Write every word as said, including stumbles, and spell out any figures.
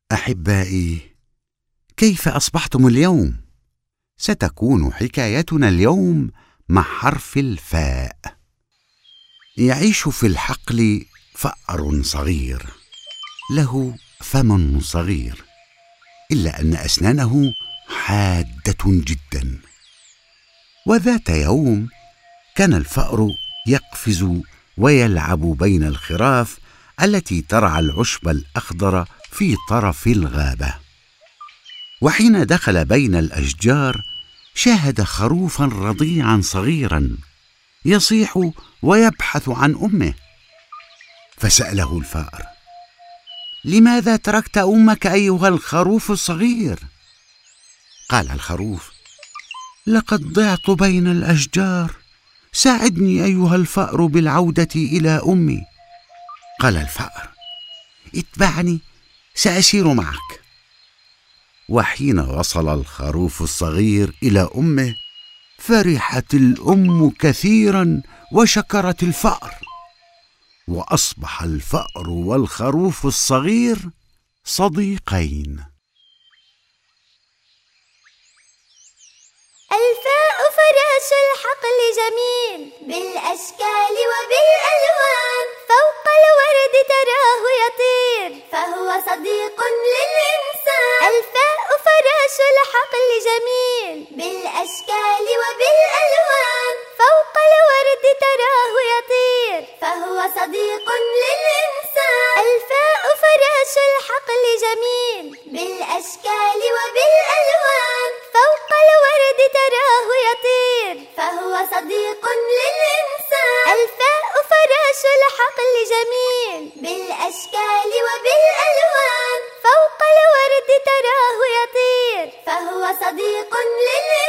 أحبائي، كيف أصبحتم اليوم؟ ستكون حكايتنا اليوم مع حرف الفاء. يعيش في الحقل فأر صغير له فم صغير، إلا أن أسنانه حادة جدا. وذات يوم كان الفأر يقفز ويلعب بين الخراف التي ترعى العشب الأخضر في طرف الغابة. وحين دخل بين الأشجار شاهد خروفا رضيعا صغيرا يصيح ويبحث عن أمه، فسأله الفأر: لماذا تركت أمك أيها الخروف الصغير؟ قال الخروف: لقد ضعت بين الأشجار، ساعدني أيها الفأر بالعودة إلى أمي. قال الفأر: اتبعني، سأسير معك. وحين وصل الخروف الصغير إلى أمه فرحت الأم كثيرا وشكرت الفأر، وأصبح الفأر والخروف الصغير صديقين. الفاء فراش الحقل جميل بالأشكال وبالألوان، فوق الورد تراه يطير فهو صديق للإنسان. الفاء فراش الحقل جميل بالأشكال وبالألوان، فوق الورد تراه يطير فهو صديق للإنسان. الفاء فراش الحقل جميل بالأشكال وبالألوان، فوق الورد تراه يطير فهو صديق للإنسان. الفاء فراش الحقل جميل بالأشكال وبالألوان، فوق الورد تراه يطير فهو صديق للإنسان.